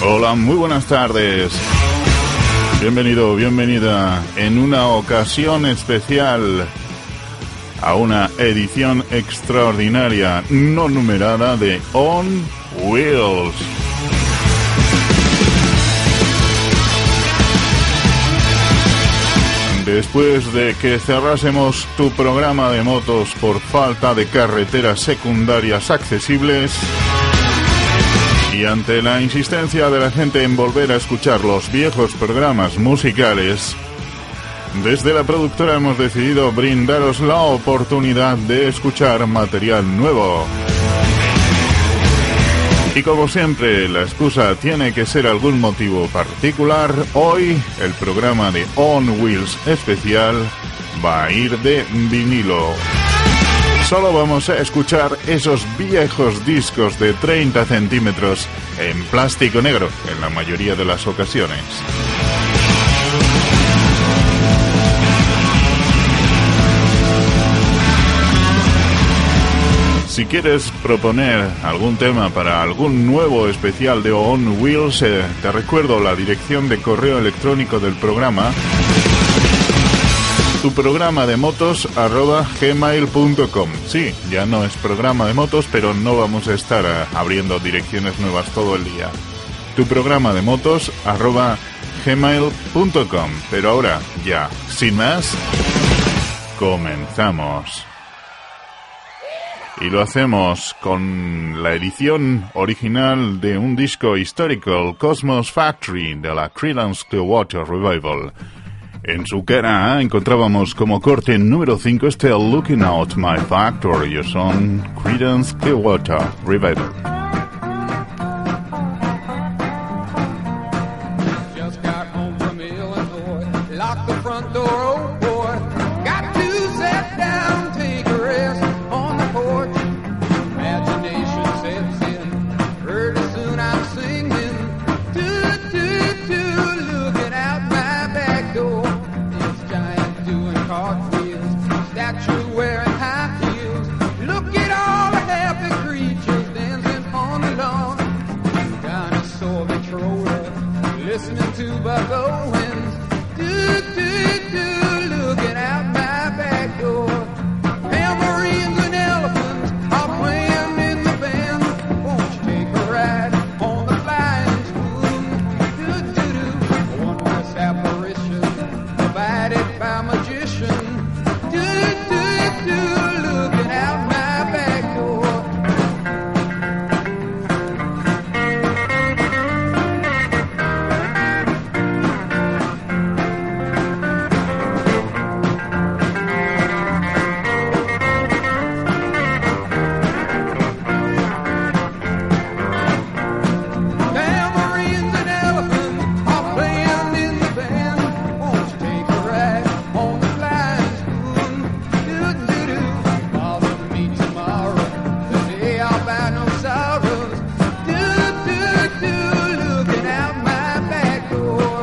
Hola, muy buenas tardes. Bienvenido, bienvenida en una ocasión especial a una edición extraordinaria, no numerada, de On Wheels. Después de que cerrásemos tu programa de motos por falta de carreteras secundarias accesibles, y ante la insistencia de la gente en volver a escuchar los viejos programas musicales, desde la productora hemos decidido brindaros la oportunidad de escuchar material nuevo. Y como siempre, la excusa tiene que ser algún motivo particular. Hoy, el programa de On Wheels especial va a ir de vinilo. Solo vamos a escuchar esos viejos discos de 30 centímetros en plástico negro, en la mayoría de las ocasiones. Si quieres proponer algún tema para algún nuevo especial de On Wheels, te recuerdo la dirección de correo electrónico del programa: tuprogramademotos@gmail.com. Sí, ya no es programa de motos, pero no vamos a estar abriendo direcciones nuevas todo el día. tuprogramademotos@gmail.com. Pero ahora, ya, sin más, comenzamos. Y lo hacemos con la edición original de un disco histórico, el Cosmos Factory, de la Creedence Clearwater Revival. En su cara A encontrábamos como corte número 5 este Looking Out My Factory. Ellos son Creedence Clearwater Revival. Just got home from Illinois, locked the front door, oh boy. Got to sit down, take a rest on the porch. Imagination sets in, pretty soon I'm singing. Looking out my back door. Cartwheels, statue wearing high heels. Look at all the happy creatures dancing on the lawn. Dinosaur controller, listening to Buck Owens. Looking out my back door. Tambourines and elephants are playing in the band. Won't you take a ride on the flying spoon? A wondrous apparition provided by magician. Looking out my back door. Tambourines and elephants are playing in the band. Won't you take a ride on the flying spoon? Bother me tomorrow, the day I'll buy no sorrows. Looking out my back door.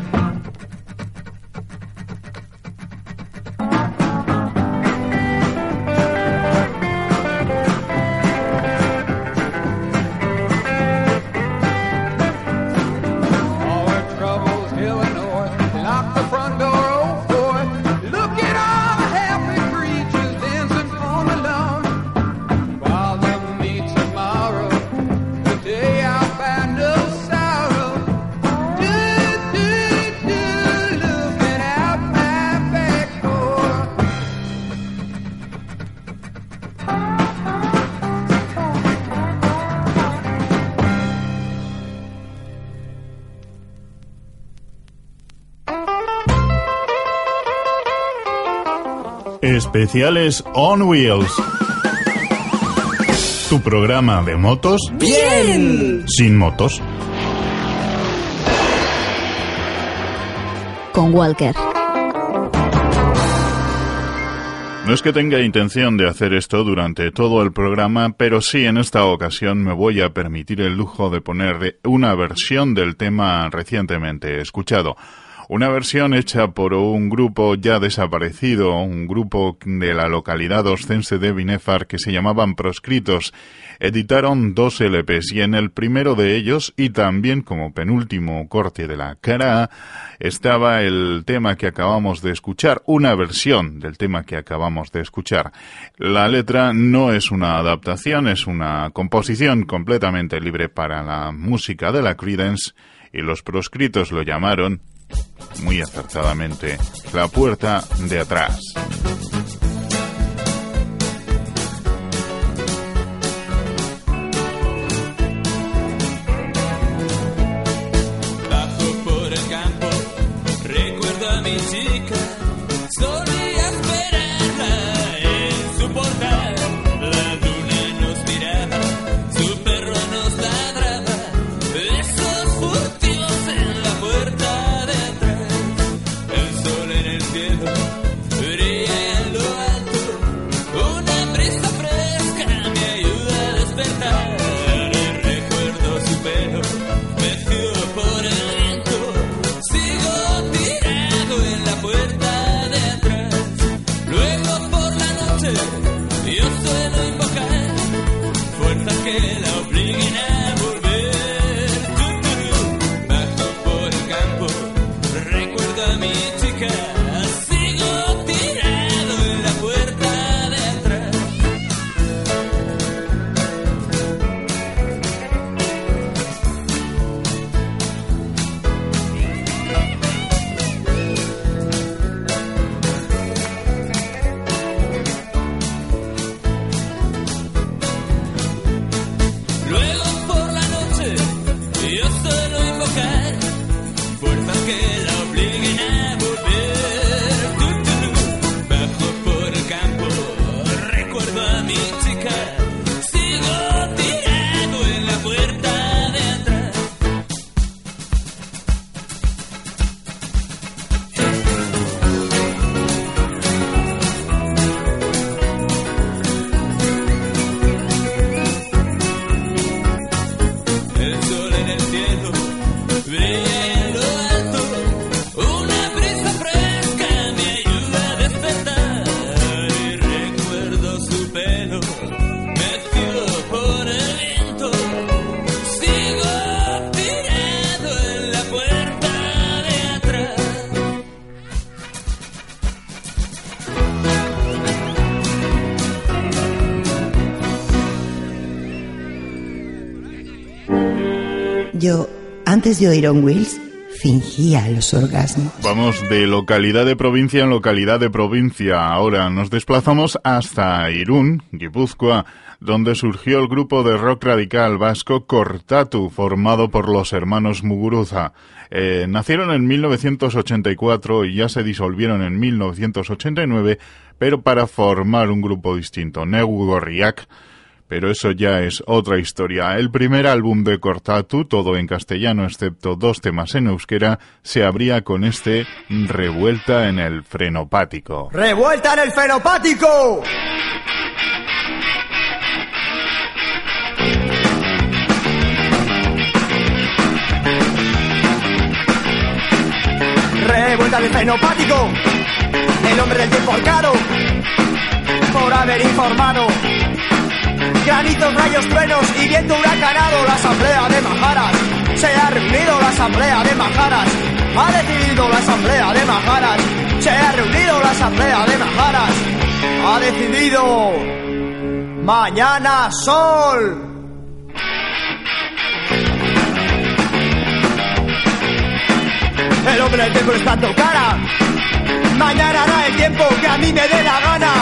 All our troubles, Illinois, lock the front door, oh boy. Look at all the happy creatures dancing on the lawn. Bother me tomorrow, the day I'll find no sorrow. Looking out my back door. Especiales On Wheels. Tu programa de motos. ¡Bien! Sin motos. Con Walker. No es que tenga intención de hacer esto durante todo el programa, pero sí en esta ocasión me voy a permitir el lujo de poner una versión del tema recientemente escuchado. Una versión hecha por un grupo ya desaparecido, un grupo de la localidad oscense de Binéfar que se llamaban Proscritos. Editaron 2 LPs y en el primero de ellos, y también como penúltimo corte de la cara A, estaba el tema que acabamos de escuchar, una versión del tema que acabamos de escuchar. La letra no es una adaptación, es una composición completamente libre para la música de la Creedence, y los Proscritos lo llamaron, muy acertadamente, La Puerta de Atrás. Yo, antes de oír On Wheels, fingía los orgasmos. Vamos de localidad de provincia en localidad de provincia. Ahora nos desplazamos hasta Irún, Guipúzcoa, donde surgió el grupo de rock radical vasco Kortatu, formado por los hermanos Muguruza. Nacieron en 1984 y ya se disolvieron en 1989, pero para formar un grupo distinto, Negu Gorriak. Pero eso ya es otra historia. El primer álbum de Kortatu, todo en castellano excepto 2 temas en euskera, se abría con este Revuelta en el Frenopático. ¡Revuelta en el Frenopático! Revuelta en el Frenopático, el hombre del tiempo arcado, por haber informado. Granitos, rayos, truenos y viento huracanado. La asamblea de Majaras se ha reunido. La asamblea de Majaras ha decidido. La asamblea de Majaras se ha reunido. La asamblea de Majaras ha decidido. Mañana sol. El hombre del tiempo está en tu cara. Mañana hará el tiempo que a mí me dé la gana.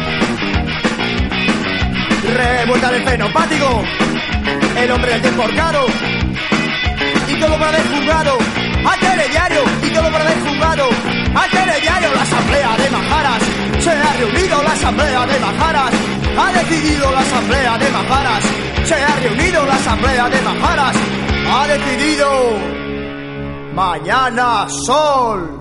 Revuelta del Frenopático, el hombre del tiempo arcado, y todo para el juzgado, al telediario, y todo para el juzgado, al telediario. La asamblea de Majaras se ha reunido. La asamblea de Majaras ha decidido. La asamblea de Majaras se ha reunido. La asamblea de Majaras ha decidido. Mañana sol.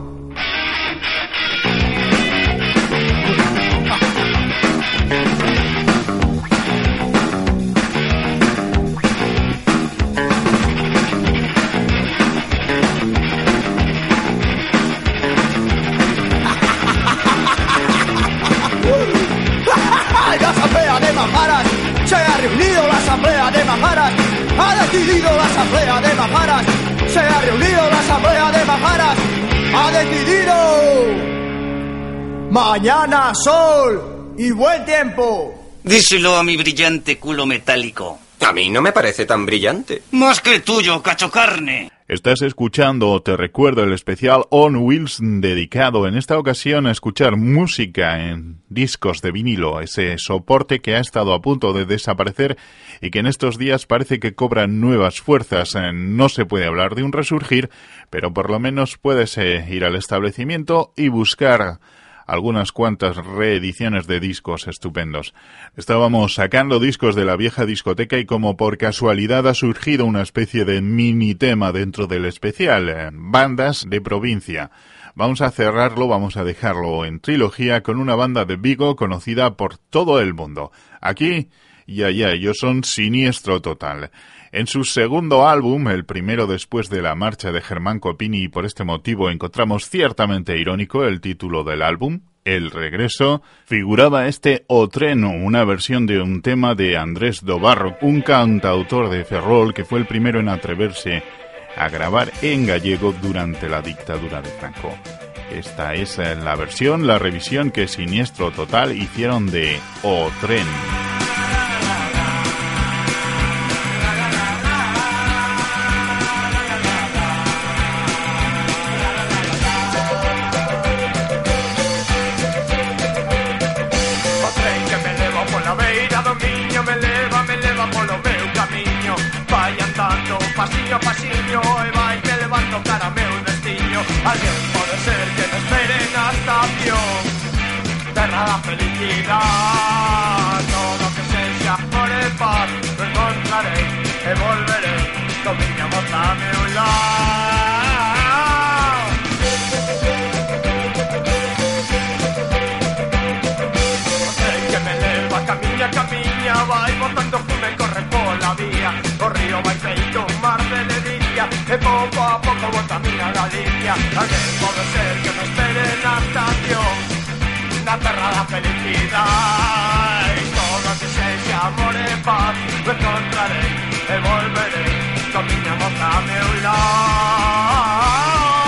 asamblea de majaras, ha decidido la asamblea de majaras, se ha reunido la asamblea de majaras, ha decidido. Mañana sol y buen tiempo. Díselo a mi brillante culo metálico. A mí no me parece tan brillante. Más que el tuyo, cacho carne. Estás escuchando, te recuerdo, el especial On Wheels dedicado en esta ocasión a escuchar música en discos de vinilo, ese soporte que ha estado a punto de desaparecer y que en estos días parece que cobra nuevas fuerzas. No se puede hablar de un resurgir, pero por lo menos puedes ir al establecimiento y buscar algunas cuantas reediciones de discos estupendos. Estábamos sacando discos de la vieja discoteca y como por casualidad ha surgido una especie de mini tema dentro del especial, bandas de provincia. Vamos a cerrarlo, vamos a dejarlo en trilogía con una banda de Vigo conocida por todo el mundo. Aquí y allá, ellos son Siniestro Total. En su segundo álbum, el primero después de la marcha de Germán Copini, y por este motivo encontramos ciertamente irónico el título del álbum, El Regreso, figuraba este O Treno, una versión de un tema de Andrés Dobarro, un cantautor de Ferrol que fue el primero en atreverse a grabar en gallego durante la dictadura de Franco. Esta es la versión, la revisión que Siniestro Total hicieron de O Tren. Pasiño a pasiño e vai que levanto cara meu destiño. Alguén pode ser que me espere na estación, terra da felicidade. Todo que sexa por e paz lo encontrarei e volverei con miña moza a meu lado. O tren que me leva camiña, vai botando fume e corre pola vía. O río vai feito un mar de ledicia e pouco a pouco bota a miña Galicia. Alguén pode ser que me espere na estación, na terra da felicidade. Todo que sexa amor e paz lo encontrarei e volverei con miña moza a meu lado.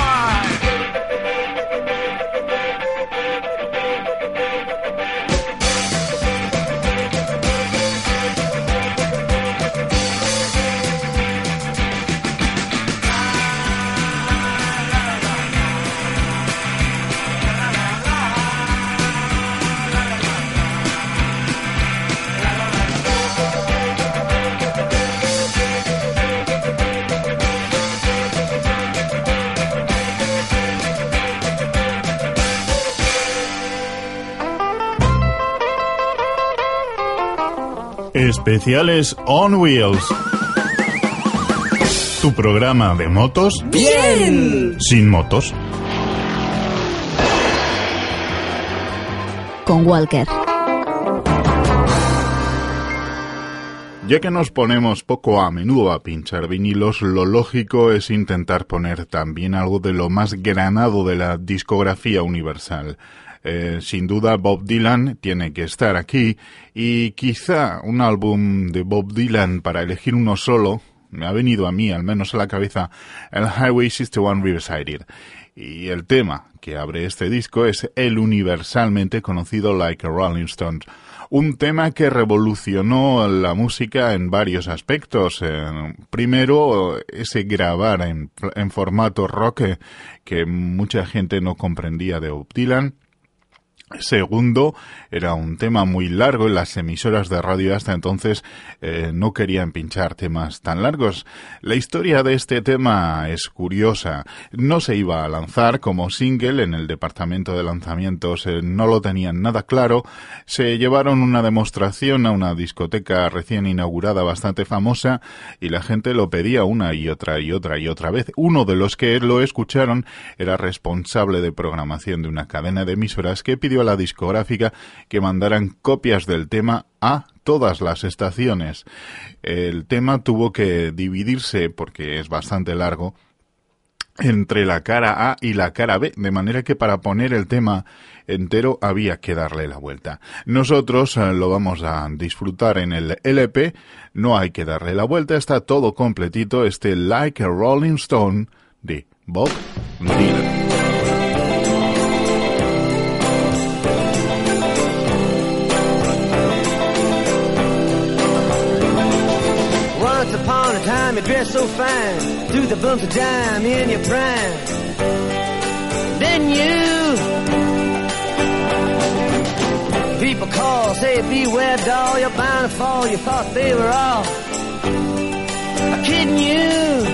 Especiales On Wheels. Tu programa de motos. ¡Bien! Sin motos. Con Walker. Ya que nos ponemos poco a menudo a pinchar vinilos, lo lógico es intentar poner también algo de lo más granado de la discografía universal. Sin duda Bob Dylan tiene que estar aquí y quizá un álbum de Bob Dylan para elegir uno solo, me ha venido a mí al menos a la cabeza el Highway 61 Riverside. Y el tema que abre este disco es el universalmente conocido Like a Rolling Stone. Un tema que revolucionó la música en varios aspectos. Primero, ese grabar en formato rock que mucha gente no comprendía de Bob Dylan. Segundo, era un tema muy largo y las emisoras de radio hasta entonces no querían pinchar temas tan largos. La historia de este tema es curiosa. No se iba a lanzar como single, en el departamento de lanzamientos no lo tenían nada claro. Se llevaron una demostración a una discoteca recién inaugurada bastante famosa y la gente lo pedía una y otra vez. Uno de los que lo escucharon era responsable de programación de una cadena de emisoras que pidió a la discográfica que mandaran copias del tema a todas las estaciones. El tema tuvo que dividirse, porque es bastante largo, entre la cara A y la cara B, de manera que para poner el tema entero había que darle la vuelta. Nosotros lo vamos a disfrutar en el LP, no hay que darle la vuelta, está todo completito, este Like a Rolling Stone de Bob Dylan. Once upon a time you dressed so fine, threw the bumps of dime in your prime. Then you, people call, say beware doll, you're bound to fall. You thought they were all kidding you.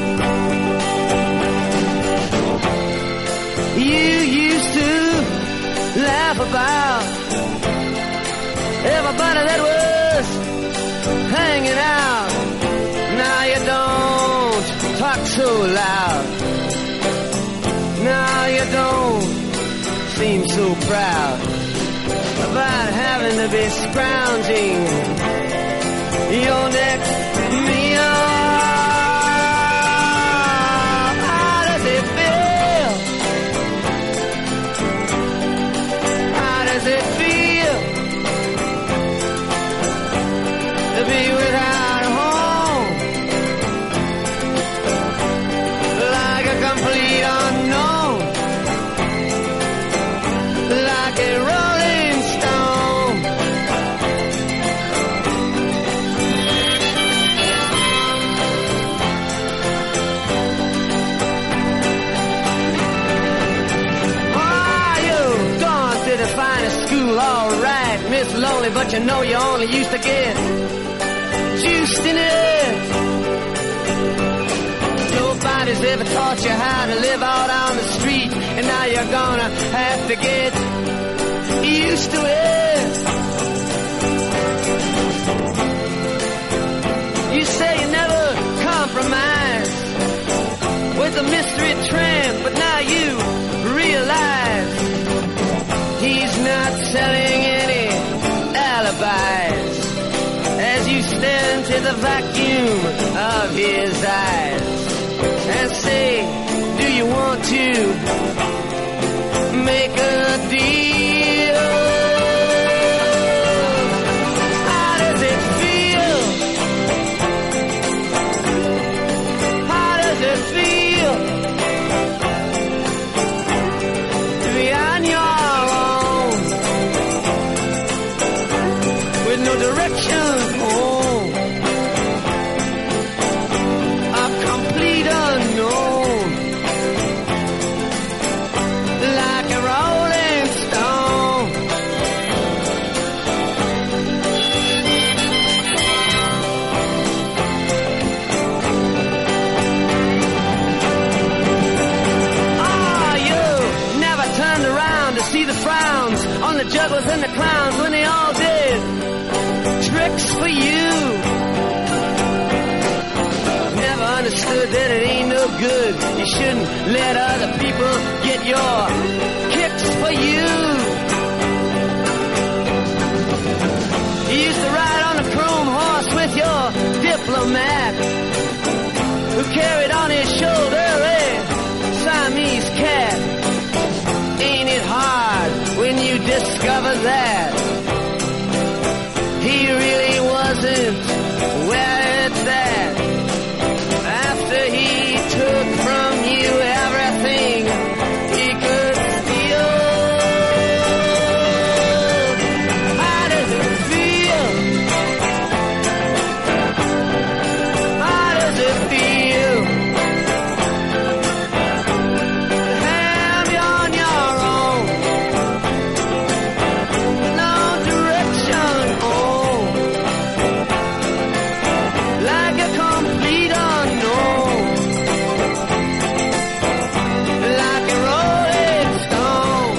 You used to laugh about everybody that was hanging out. Now you don't talk so loud. Now you don't seem so proud about having to be scrounging your next meal. How does it feel? How does it feel to be without a home? Like a complete unknown, like a rolling stone. Oh, you've gone to the finest school, all right, Miss Lonely, but you know you only used to get juiced in it. Nobody's ever taught you how to live out on the street, and now you're gonna have to get used to it. You say you never compromise with a mystery tramp, but now you realize he's not selling any alibis as you stare into the vacuum of his eyes and say, do you want to make a deal? How does it feel? How does it feel to be on your own with no direction home? A complete unknown, like a rolling stone. Oh, you never turned around to see the frowns on the jugglers and the clowns when they all did tricks for you. Never understood that it ain't no good. You shouldn't let other people get your kicks for you. You used to ride on a chrome horse with your diplomat, who carried on his shoulder a Siamese cat. Ain't it hard when you discover that he really wasn't where it's at? After he took from you everything he could steal. How does it feel? How does it feel to have you on your own, no direction home, like a complete unknown, like a rolling stone?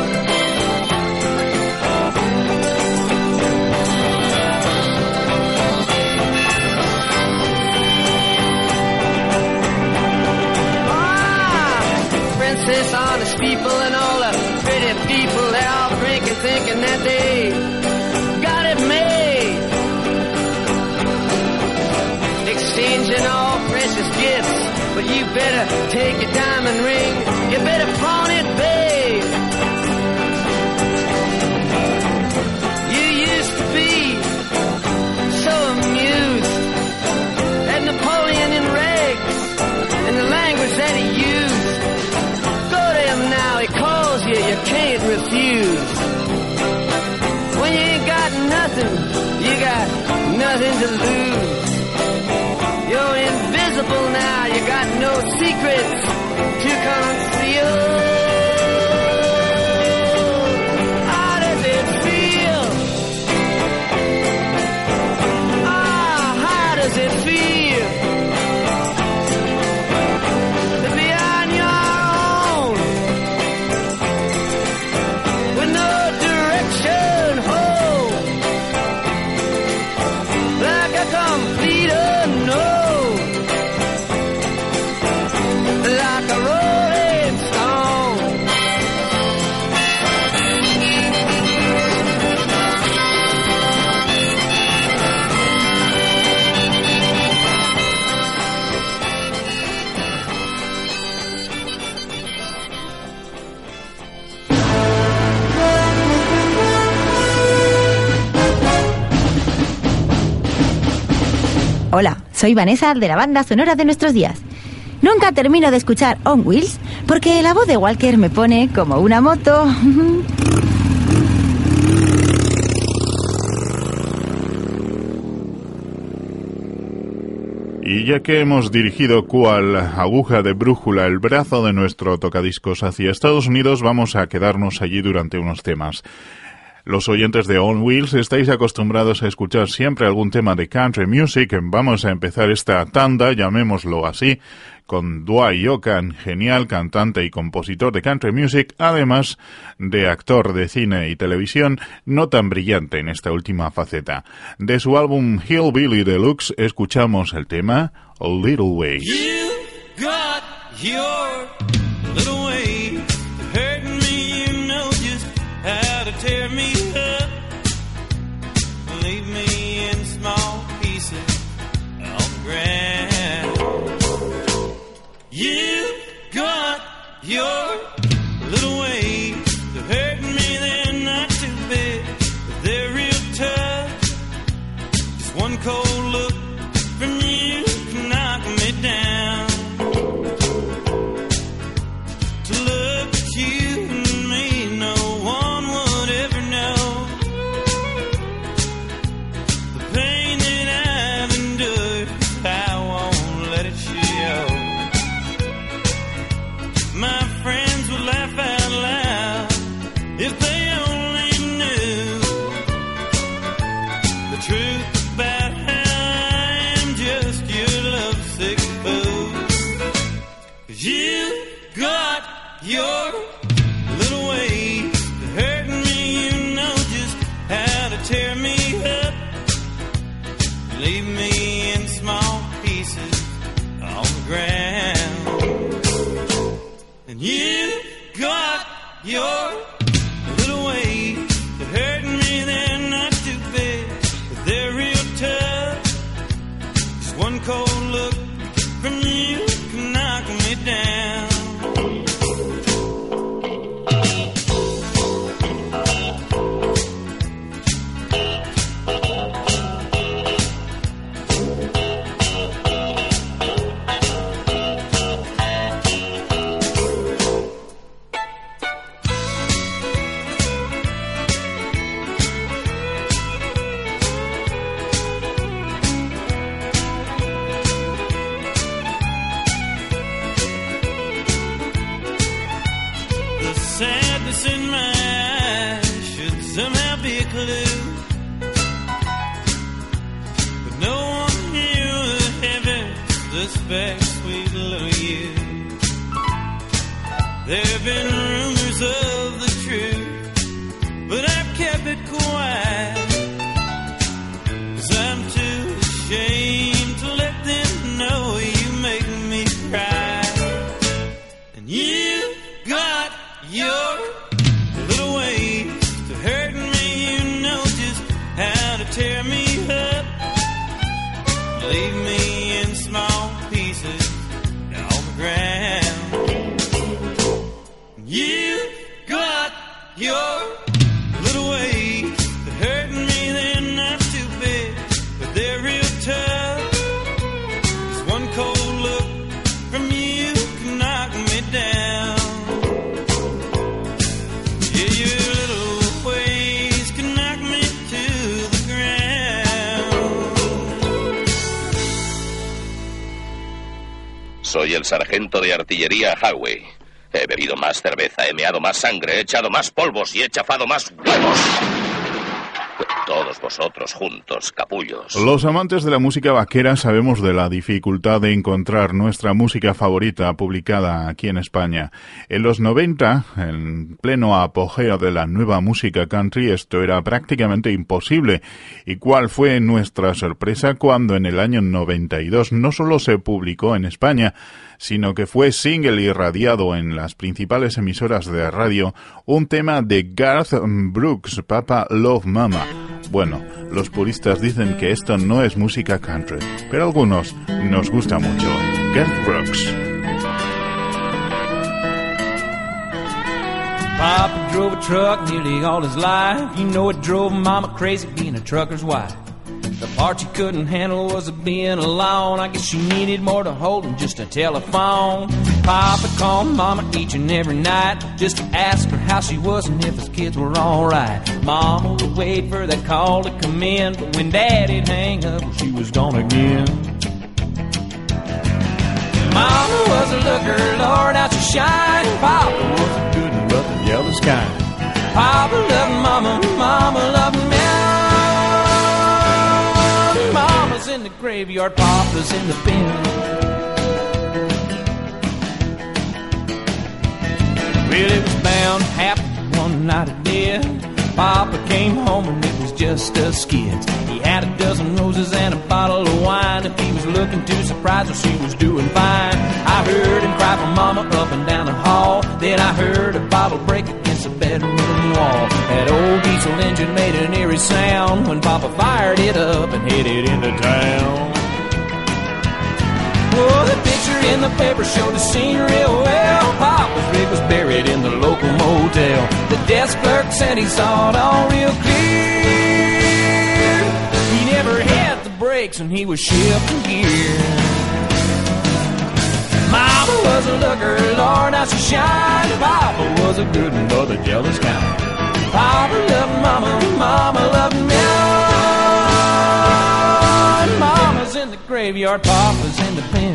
Ah, princess, honest people and all the pretty people, they're all drinking, thinking that they got it made, exchanging all precious precious gifts, but you better take your diamond ring. You better pawn it, babe. You used to be so amused at Napoleon in rags and the language that he used. Go to him now, he calls you, you can't refuse. When you ain't got nothing, you got nothing to lose. You're invisible now, you got no secrets to conceal. How does it feel? How does it feel to be on your own with no direction home, like a complete unknown, like a rolling stone? Hola, soy Vanessa de la banda sonora de nuestros días. Nunca termino de escuchar On Wheels porque la voz de Walker me pone como una moto. Y ya que hemos dirigido cual aguja de brújula el brazo de nuestro tocadiscos hacia Estados Unidos, vamos a quedarnos allí durante unos temas. Los oyentes de On Wheels estáis acostumbrados a escuchar siempre algún tema de country music. Vamos a empezar esta tanda, llamémoslo así, con Dwight Yoakam, genial cantante y compositor de country music, además de actor de cine y televisión, no tan brillante en esta última faceta. De su álbum Hillbilly Deluxe escuchamos el tema A Little Way. You got your little way of hurting me, you know just how to tear me up, leave me in small pieces on the ground. You got your little way of hurting me, they're not too big, but they're real tough. Just one cold look from you can knock me down. To look at you and me, no one would ever know the pain that I've endured. I won't let it show. My friends would laugh out loud if they only knew the truth about how I am just your lovesick fool. 'Cause you got your little ways of hurting me, you know just how to tear me up, leave me in small pieces on the ground. And you got your little ways of hurting me, they're not too big, but they're real tough. Just one cold look from you can knock me down. The sadness in my eyes should somehow be a clue, but no one here would ever suspect sweet little you. There have been rumors of the truth, but I've kept it quiet, 'cause I'm too ashamed to let them know you make me cry. And you got your little ways to hurting me, you know just how to tear me up, leave me in small pieces Soy el sargento de artillería Howe. He bebido más cerveza, he meado más sangre, he echado más polvos y he chafado más huevos. Todos vosotros juntos, capullos. Los amantes de la música vaquera sabemos de la dificultad de encontrar nuestra música favorita publicada aquí en España. En los 90, en pleno apogeo de la nueva música country, esto era prácticamente imposible. ¿Y cuál fue nuestra sorpresa cuando en el año 92 no solo se publicó en España, sino que fue single y radiado en las principales emisoras de radio un tema de Garth Brooks, Papa Love Mama? Bueno, los puristas dicen que esto no es música country, pero a algunos nos gusta mucho. Garth Brooks. Papa drove a truck nearly all his life. You know it drove Mama crazy being a trucker's wife. The part she couldn't handle was being alone. I guess she needed more to hold than just a telephone. Papa called Mama each and every night just to ask her how she was and if his kids were alright. Mama would wait for that call to come in, but when Daddy'd hang up, she was gone again. Mama was a looker, Lord, how she shined. Papa was a good and rough and jealous kind. Papa loved Mama, Mama loved me. Mama's in the graveyard, Papa's in the pen. Well, it was bound to happen one night of death. Papa came home and it was just us kids. He had a dozen roses and a bottle of wine. If he was looking too surprised, well, she was doing fine. I heard him cry for Mama up and down the hall. Then I heard a bottle break against the bedroom wall. That old diesel engine made an eerie sound when Papa fired it up and headed into town. Oh, the picture in the paper showed the scene real well. Papa's rig was buried in the local motel. The desk clerk said he saw it all real clear. He never had the brakes and he was shifting gear. Mama was a looker, Lord, how she shined. Papa was a good one, but the jealous kind. Papa loved Mama, Mama loved me. Mama's in the graveyard, Papa's in the pen.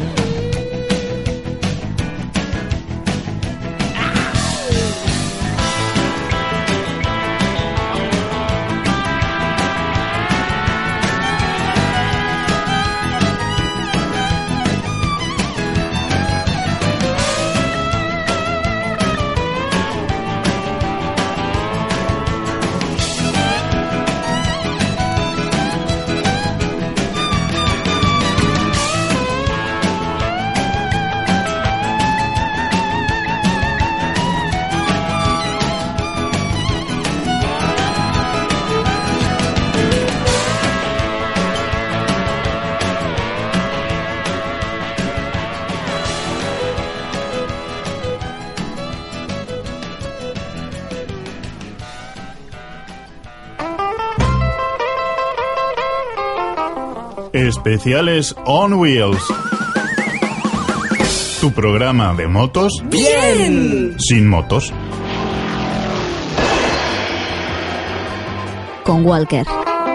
Especiales On Wheels. Tu programa de motos. ¡Bien! Sin motos. Con Walker.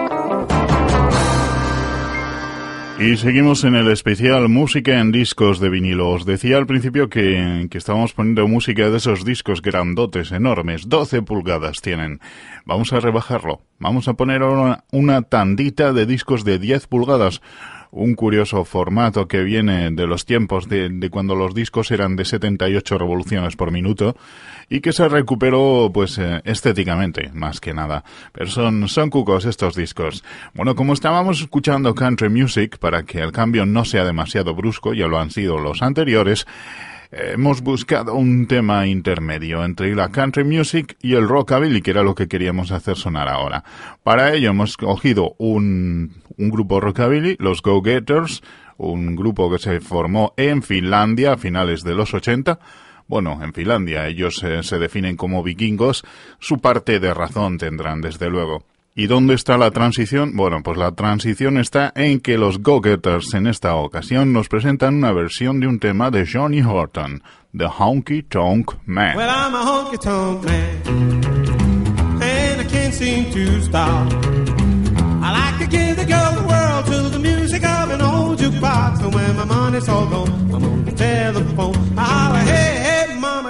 Y seguimos en el especial música en discos de vinilo. Os decía al principio que estábamos poniendo música de esos discos grandotes, enormes, 12 pulgadas tienen. Vamos a rebajarlo. Vamos a poner una tandita de discos de 10 pulgadas. Un curioso formato que viene de los tiempos de cuando los discos eran de 78 revoluciones por minuto y que se recuperó pues estéticamente, más que nada. Pero son cucos estos discos. Bueno, como estábamos escuchando country music, para que el cambio no sea demasiado brusco, ya lo han sido los anteriores, hemos buscado un tema intermedio entre la country music y el rockabilly, que era lo que queríamos hacer sonar ahora. Para ello hemos cogido un grupo rockabilly, los Go-Getters, un grupo que se formó en Finlandia a finales de los 80. Bueno, en Finlandia ellos se definen como vikingos, su parte de razón tendrán desde luego. ¿Y dónde está la transición? Bueno, pues la transición está en que los Go-Getters en esta ocasión nos presentan una versión de un tema de Johnny Horton, The Honky Tonk Man. Well, I'm a honky tonk man, and I can't seem to stop. I like to give the girl the world to the music of an old jukebox, and when my money's all gone, I'm gonna tell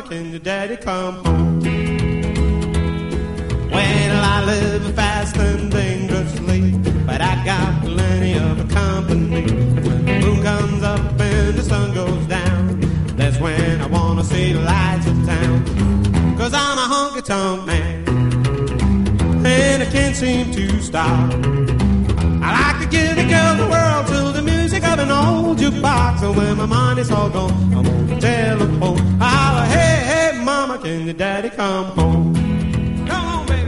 can your daddy come home? Well, I live fast and dangerously, but I got plenty of company. When the moon comes up and the sun goes down, that's when I wanna see the lights of town. 'Cause I'm a honky-tonk man, and I can't seem to stop. I like to give the girl the world to the music of an old jukebox. And when my mind is all gone, I'm on the telephone. I holler, hey, hey, mama, can your daddy come home? Come on, baby.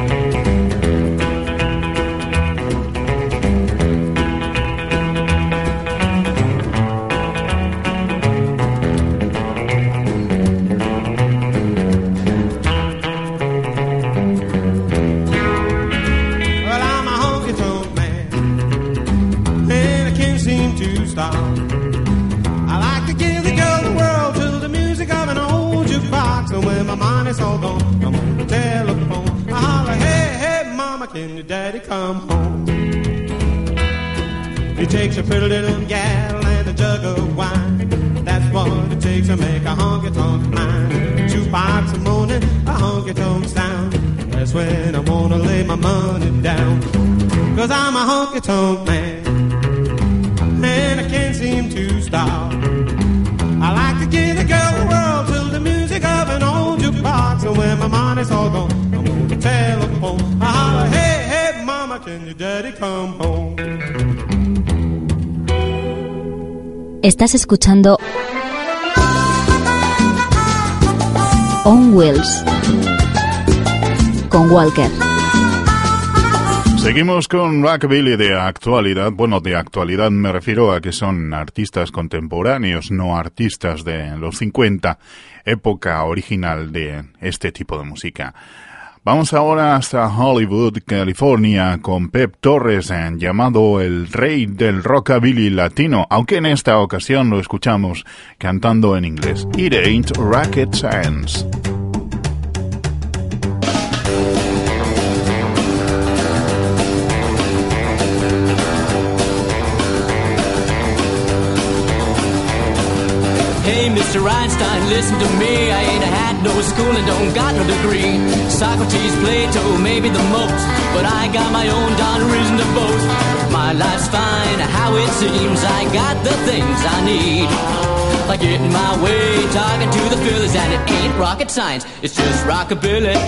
I like to give the girl the world to the music of an old jukebox. And when my mind is all gone, I'm on the telephone. I holler, hey, hey, mama, can your daddy come home? He takes a pretty little gal and a jug of wine. That's what it takes to make a honky-tonk mine. Jukebox a morning, a honky-tonk sound. That's when I wanna lay my money down. 'Cause I'm a honky-tonk man, and I can't seem to stop. I like to give the girl the world to the music of an old jukebox. And when my mind is all gone, I'm on the telephone. I holler, hey, hey, mama, can your daddy come home? Estás escuchando On Wheels con Walker. Seguimos con rockabilly de actualidad. Bueno, de actualidad me refiero a que son artistas contemporáneos, no artistas de los 50, época original de este tipo de música. Vamos ahora hasta Hollywood, California, con Pep Torres, llamado el rey del rockabilly latino, aunque en esta ocasión lo escuchamos cantando en inglés. It ain't rocket science. Hey, Mr. Einstein, listen to me. I ain't had no school and don't got no degree. Socrates, Plato, maybe the most, but I got my own darn reason to boast. My life's fine, how it seems. I got the things I need. I get in my way, talking to the Phillies, and it ain't rocket science, it's just rockabilly.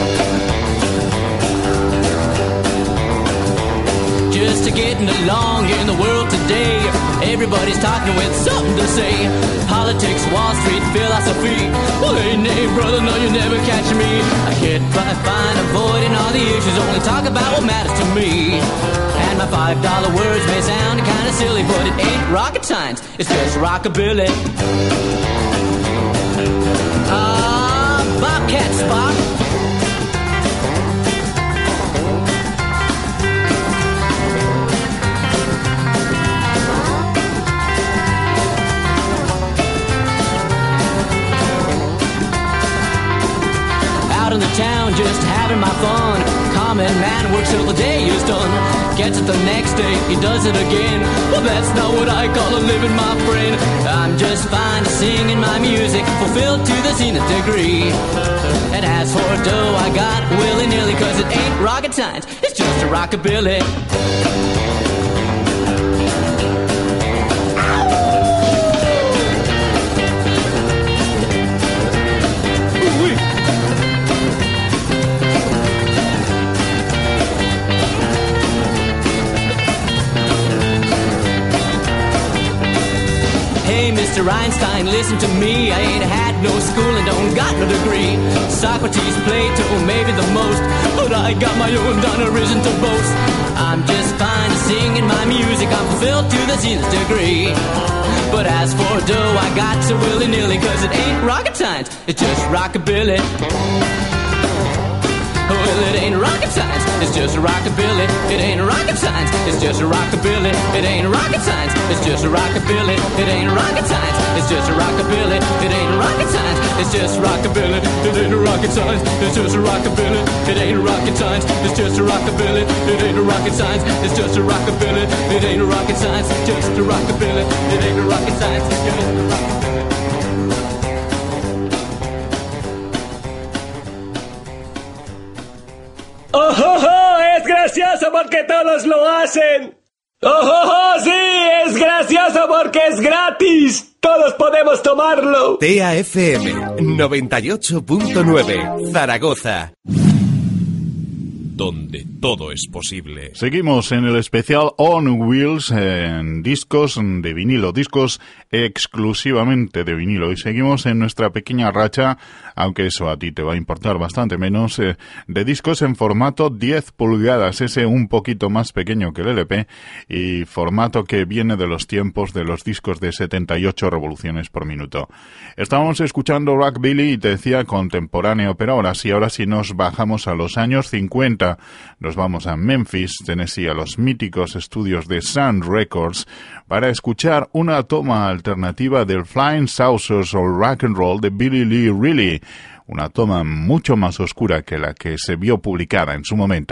Just to getting along in the world today. Everybody's talking with something to say. Politics, Wall Street, philosophy. Well, hey, nay, brother, no, you never catch me. I get by fine, avoiding all the issues. Only talk about what matters to me. And my $5 words may sound kind of silly, but it ain't rocket science, it's just rockabilly. Bobcat Spot. Out in the town, just having my fun. Common man works till the day is done. Gets it the next day, he does it again. Well, that's not what I call a living, my friend. I'm just fine singing my music, fulfilled to the zenith degree. And as for dough, I got willy-nilly, 'cause it ain't rocket science, it's just a rockabilly. Hey, Mr. Einstein, listen to me. I ain't had no school and don't got no degree. Socrates, Plato, maybe the most, but I got my own darn reason to boast. I'm just fine singing my music, I'm fulfilled to the zenith degree. But as for dough, I got so willy-nilly, 'cause it ain't rocket science, it's just rockabilly. Well, it ain't rocket science, it's just a rockabilly. It ain't rocket science, it's just a rockabilly. It ain't rocket science, it's just a rockabilly. It ain't rocket science, it's just a rockabilly. It ain't rocket science, it's just rockabilly. It ain't a rocket science, it's just a rockabilly. It ain't rocket science, it's just a rockabilly. It ain't a rocket science, it's just a rockabilly. It ain't a rocket science, just a rockabilly. It ain't a rocket science, just a rockabilly. gracioso porque todos lo hacen. ¡Oh, oh, oh! ¡Sí! ¡Es gracioso porque es gratis! ¡Todos podemos tomarlo! TAFM 98.9 Zaragoza. Donde todo es posible. Seguimos en el especial On Wheels en discos de vinilo, discos exclusivamente de vinilo. Y seguimos en nuestra pequeña racha, aunque eso a ti te va a importar bastante menos, de discos en formato 10 pulgadas, ese un poquito más pequeño que el LP, y formato que viene de los tiempos de los discos de 78 revoluciones por minuto. Estábamos escuchando Rockabilly y te decía contemporáneo, pero ahora sí nos bajamos a los años 50. Nos vamos a Memphis, Tennessee, a los míticos estudios de Sun Records para escuchar una toma alternativa del Flying Saucers o Rock and Roll de Billy Lee Riley, una toma mucho más oscura que la que se vio publicada en su momento.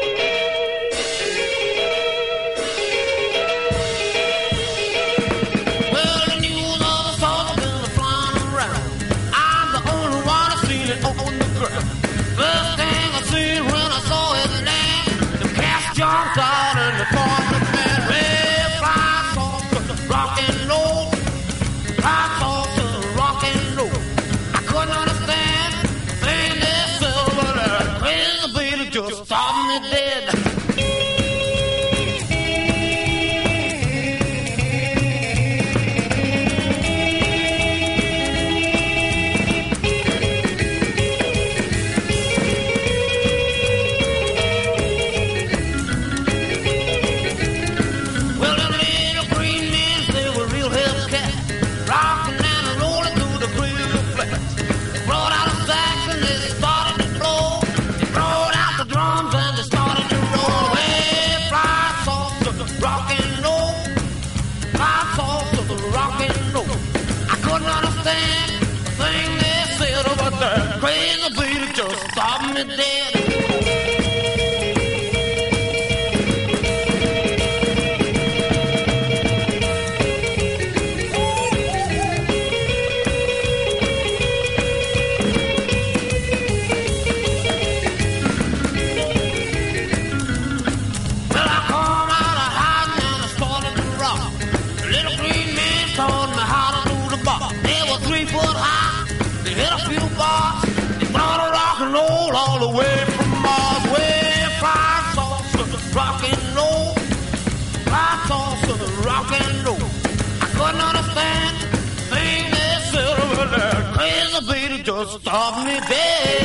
Just stop me dead.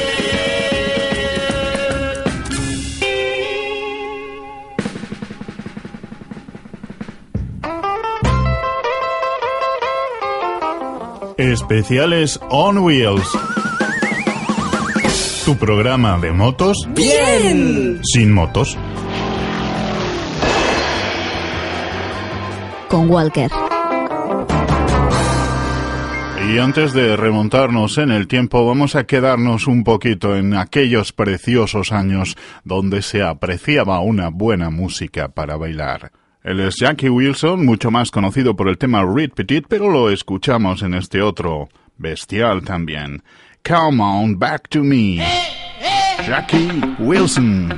Especiales On Wheels. Tu programa de motos. ¡Bien! Sin motos. Con Walker. Y antes de remontarnos en el tiempo, vamos a quedarnos un poquito en aquellos preciosos años donde se apreciaba una buena música para bailar. Él es Jackie Wilson, mucho más conocido por el tema Reed Petit, pero lo escuchamos en este otro bestial también. Come on back to me. Jackie Wilson.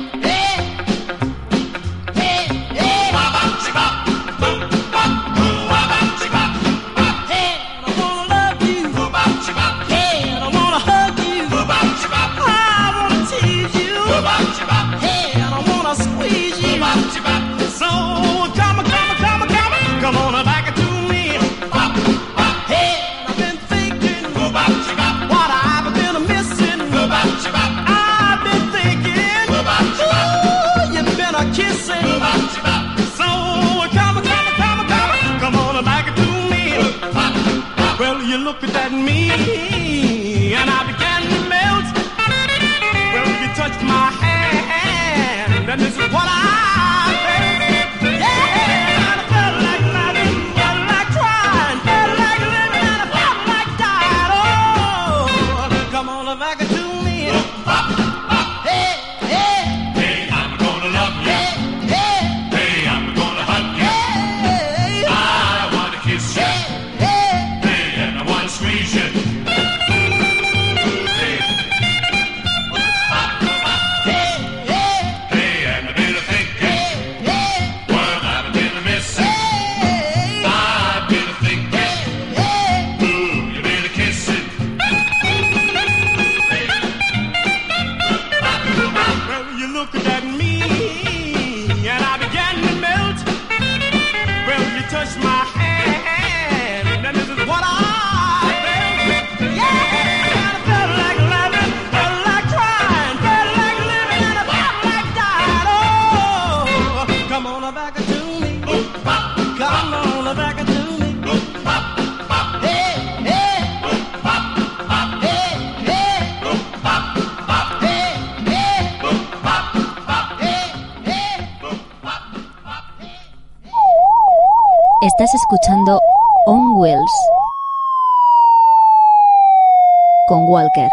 Look at me, and I began to melt. Well, you touched my hand, and this is what I felt. Yeah, I felt like nothing, felt like crying, felt like living, and I felt like dying. Oh, come on back to me. Hey, hey, hey, I'm gonna love you. Hey, hey, hey, I'm gonna hug you. Hey, I wanna kiss you. Hey, squeeze you. Estás escuchando On Wheels con Walker.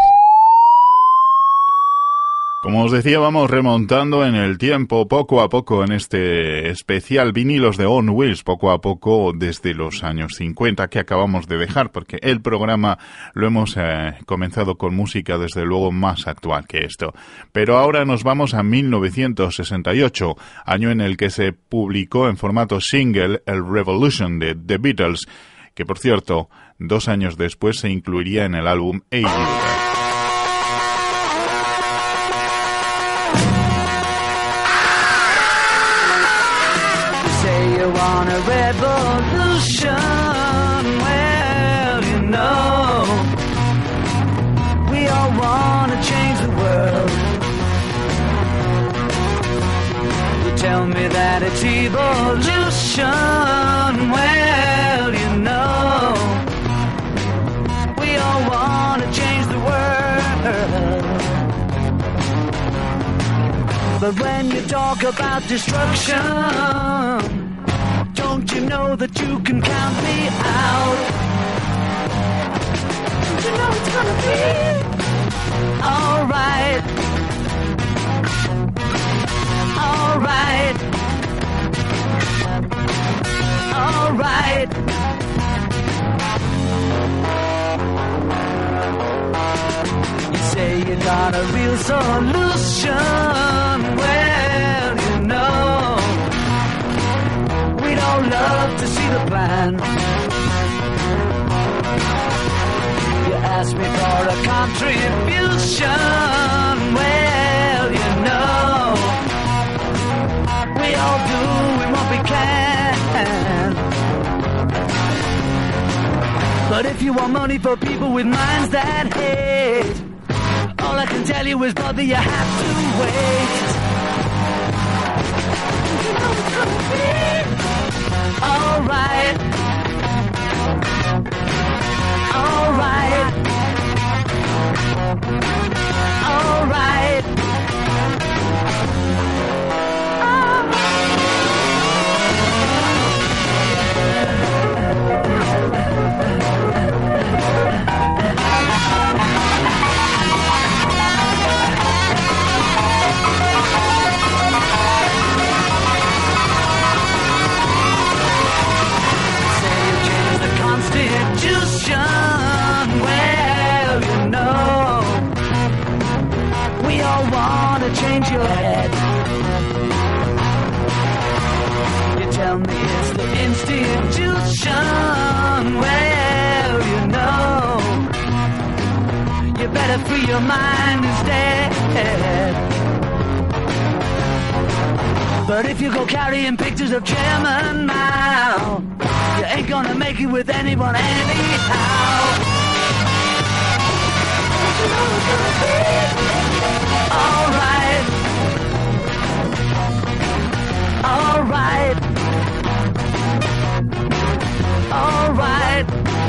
Como os decía, vamos remontando en el tiempo poco a poco en este especial vinilos de On Wheels, poco a poco desde los años 50 que acabamos de dejar, porque el programa lo hemos comenzado con música desde luego más actual que esto. Pero ahora nos vamos a 1968, año en el que se publicó en formato single el Revolution de The Beatles, que por cierto, 2 años después se incluiría en el álbum A Year. On a revolution, well, you know, we all want to change the world. You tell me that it's evolution, well, you know, we all want to change the world. But when you talk about destruction, don't you know that you can count me out? Don't you know it's gonna be alright? Alright. Alright. You say you got a real solution, well, you know, we'd all love to see the plan. You ask me for a contribution, well, you know, we all do what we can. But if you want money for people with minds that hate, all I can tell you is, brother, you have to wait. You know it's gonna be alright. Alright. Alright. Well, you know, we all want to change your head. You tell me it's the institution. Well, you know, you better free your mind instead. But if you go carrying pictures of Chairman Mao, you ain't gonna make it with anyone anyhow. You know it's gonna be alright. Alright. Alright.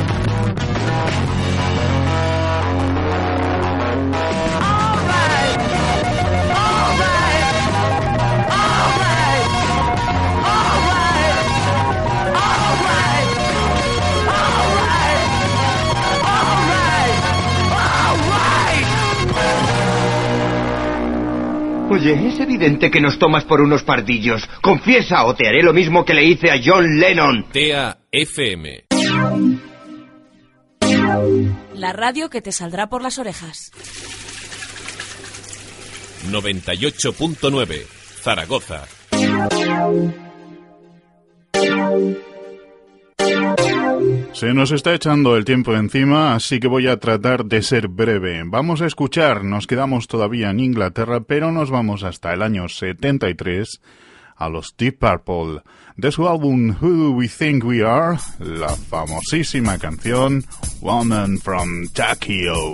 Oye, es evidente que nos tomas por unos pardillos. Confiesa o te haré lo mismo que le hice a John Lennon. TEA FM. La radio que te saldrá por las orejas. 98.9 Zaragoza. Se nos está echando el tiempo encima, así que voy a tratar de ser breve. Vamos a escuchar, nos quedamos todavía en Inglaterra, pero nos vamos hasta el año 73 a los Deep Purple. De su álbum Who Do We Think We Are, la famosísima canción Woman from Tokyo.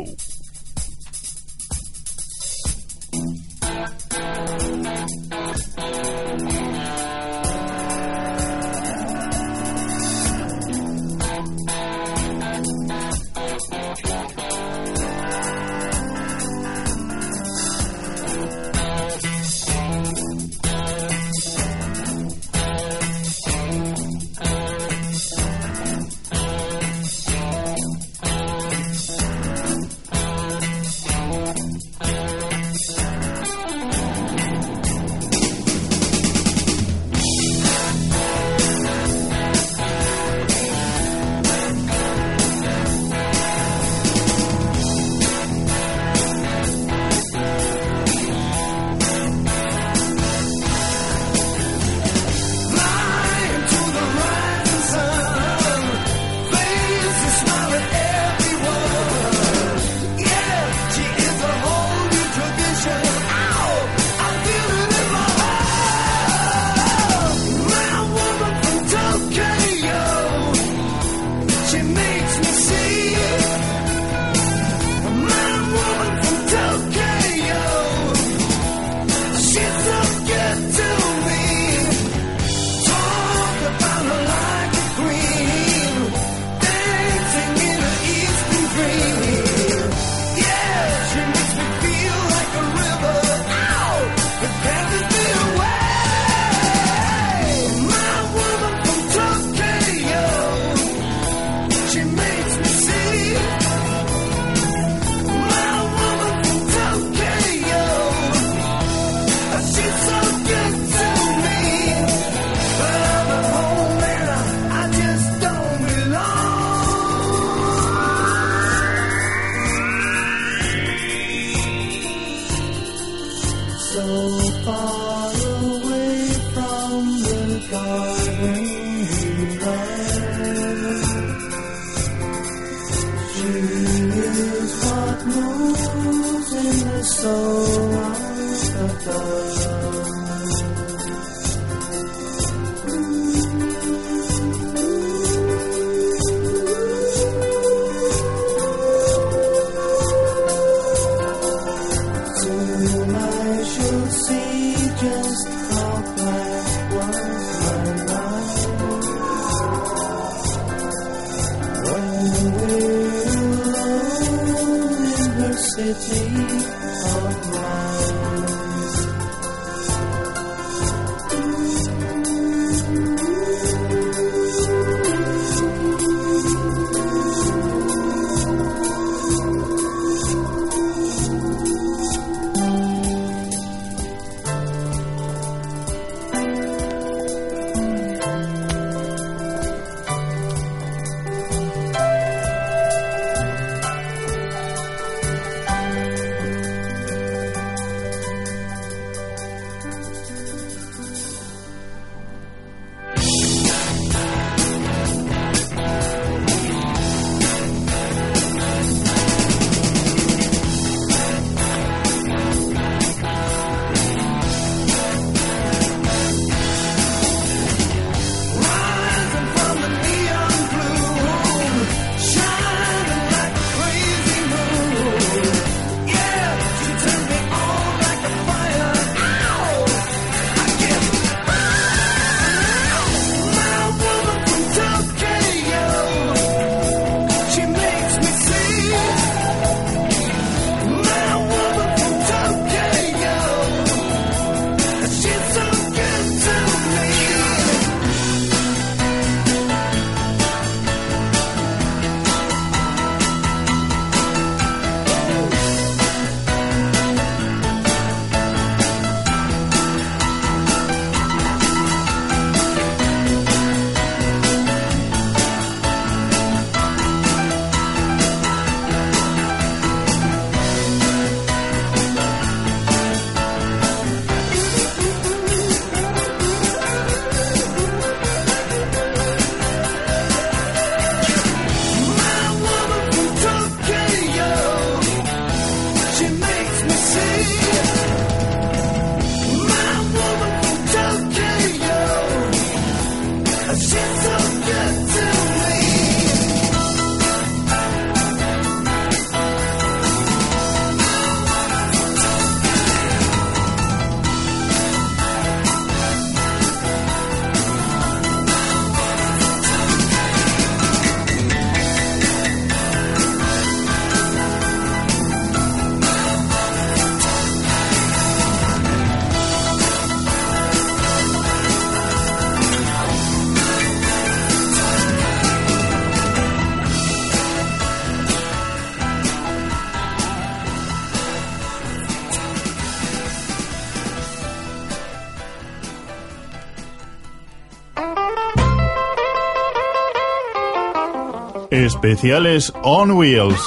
Especiales On Wheels.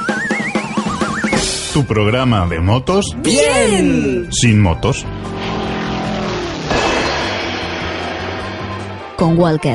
Tu programa de motos. ¡Bien! Sin motos. Con Walker.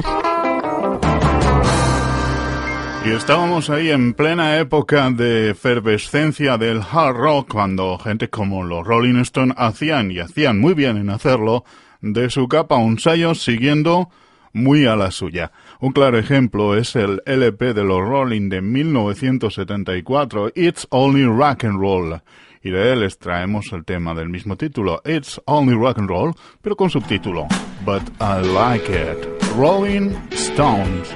Y estábamos ahí en plena época de efervescencia del hard rock, cuando gente como los Rolling Stones hacían muy bien en hacerlo, de su capa un sello siguiendo muy a la suya. Un claro ejemplo es el LP de los Rolling de 1974, It's Only Rock and Roll. Y de él extraemos el tema del mismo título, It's Only Rock and Roll, pero con subtítulo, But I Like It. Rolling Stones.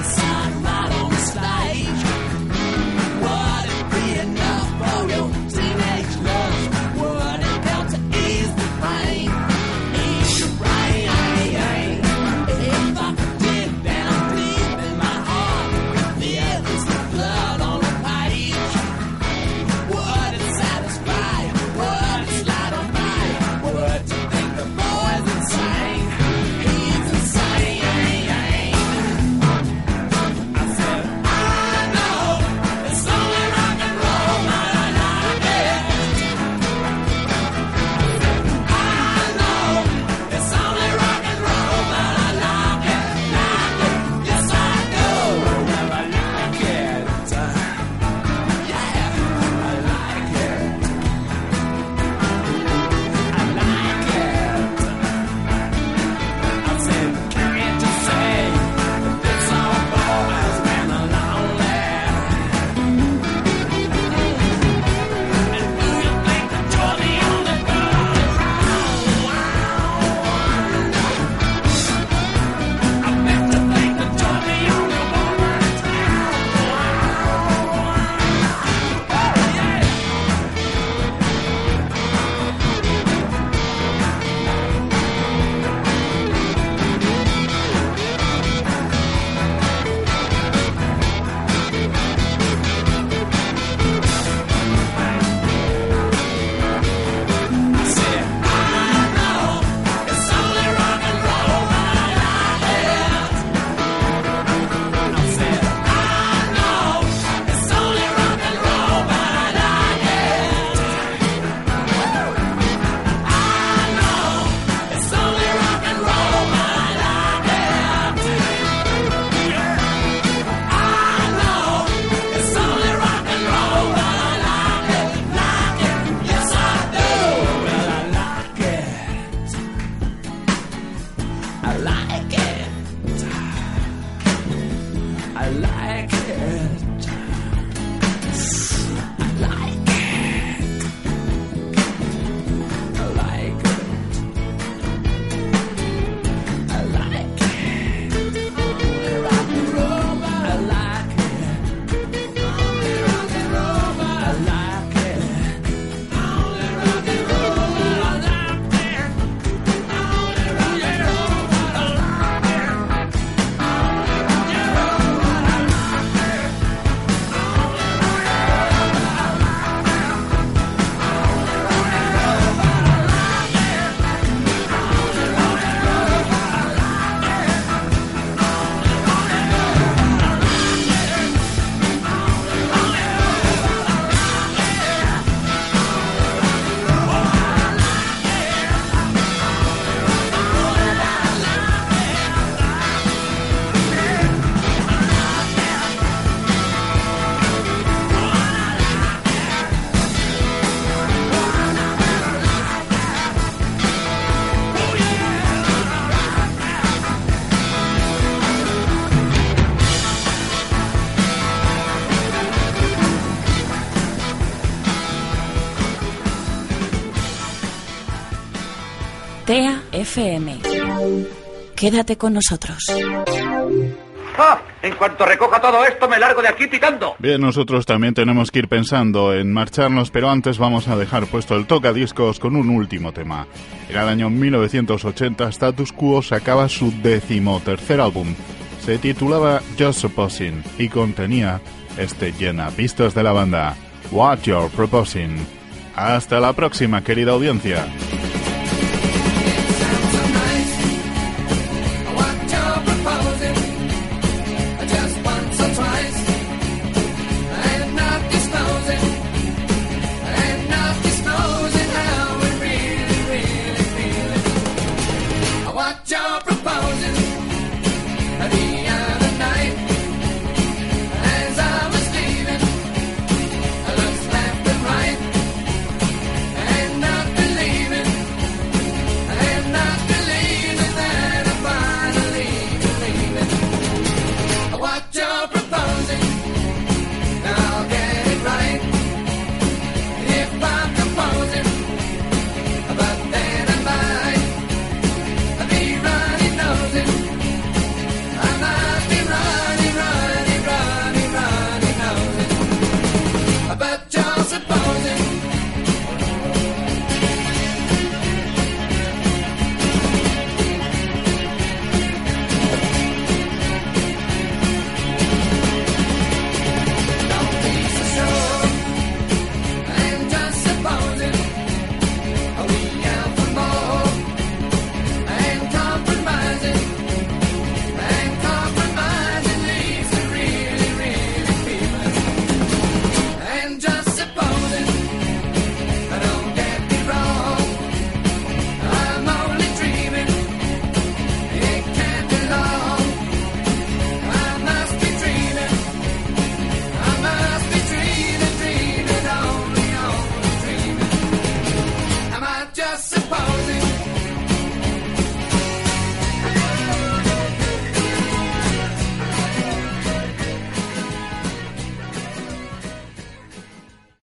TEA FM. Quédate con nosotros. ¡Ah! En cuanto recoja todo esto, me largo de aquí pitando. Bien, nosotros también tenemos que ir pensando en marcharnos, pero antes vamos a dejar puesto el tocadiscos con un último tema. En el año 1980, Status Quo sacaba su 13º álbum. Se titulaba Just Supposing y contenía este llenapistas de la banda, What You're Proposing. Hasta la próxima, querida audiencia.